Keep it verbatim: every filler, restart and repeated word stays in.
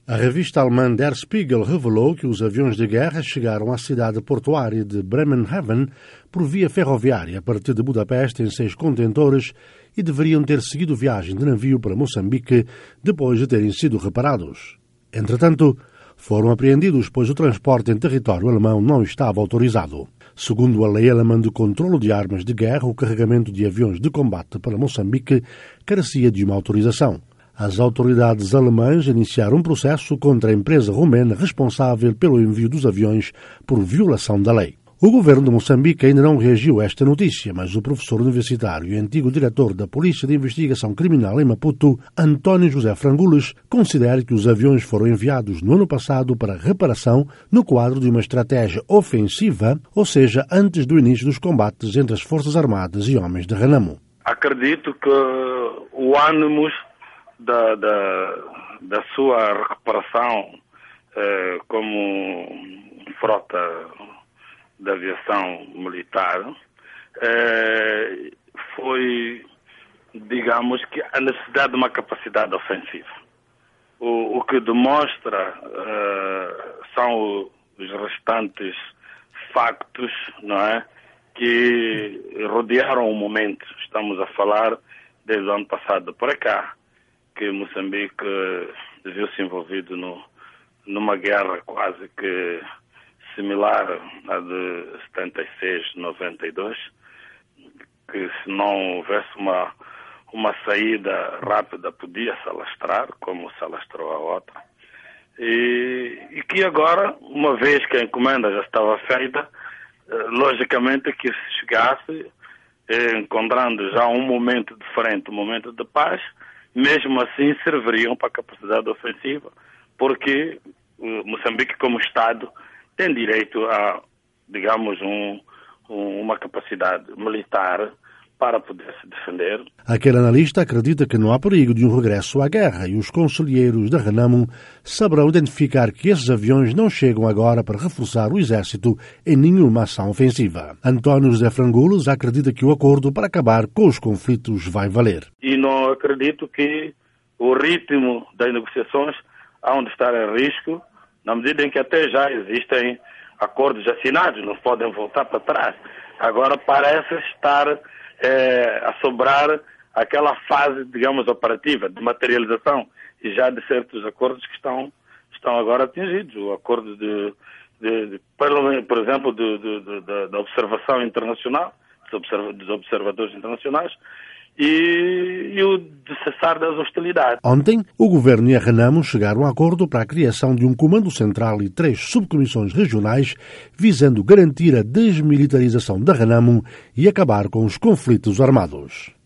A revista alemã Der Spiegel revelou que os aviões de guerra chegaram à cidade portuária de Bremerhaven por via ferroviária a partir de Budapeste em seis contentores e deveriam ter seguido viagem de navio para Moçambique depois de terem sido reparados. Entretanto, foram apreendidos pois o transporte em território alemão não estava autorizado. Segundo a lei alemã de controlo de armas de guerra, o carregamento de aviões de combate para Moçambique carecia de uma autorização. As autoridades alemãs iniciaram um processo contra a empresa romena responsável pelo envio dos aviões por violação da lei. O governo de Moçambique ainda não reagiu a esta notícia, mas o professor universitário e antigo diretor da Polícia de Investigação Criminal em Maputo, António José Frangules, considera que os aviões foram enviados no ano passado para reparação no quadro de uma estratégia ofensiva, ou seja, antes do início dos combates entre as Forças Armadas e homens de Renamo. Acredito que o ânimo da, da, da sua recuperação eh, como frota da aviação militar eh, foi, digamos, que a necessidade de uma capacidade ofensiva. O, o que demonstra eh, são os restantes factos, não é, que rodearam o momento. Estamos a falar desde o ano passado para cá, que Moçambique viu-se envolvido no, numa guerra quase que similar à de setenta e seis, noventa e dois, que se não houvesse uma, uma saída rápida podia se alastrar, como se alastrou a outra. E, e que agora, uma vez que a encomenda já estava feita, logicamente que se chegasse, encontrando já um momento diferente, um momento de paz, mesmo assim serviriam para a capacidade ofensiva, porque Moçambique como Estado tem direito a, digamos, um, um, uma capacidade militar para poder se defender. Aquele analista acredita que não há perigo de um regresso à guerra e os conselheiros da Renamo saberão identificar que esses aviões não chegam agora para reforçar o exército em nenhuma ação ofensiva. António José Frangules acredita que o acordo para acabar com os conflitos vai valer. E não acredito que o ritmo das negociações há de estar em risco, na medida em que até já existem acordos assinados, não podem voltar para trás. Agora parece estar é, a sobrar aquela fase, digamos, operativa, de materialização, e já de certos acordos que estão, estão agora atingidos. O acordo, de, de, de, por exemplo, de, de, de, da observação internacional, dos, observa, dos observadores internacionais, E, e o de cessar das hostilidades. Ontem, o Governo e a Renamo chegaram a acordo para a criação de um comando central e três subcomissões regionais visando garantir a desmilitarização da Renamo e acabar com os conflitos armados.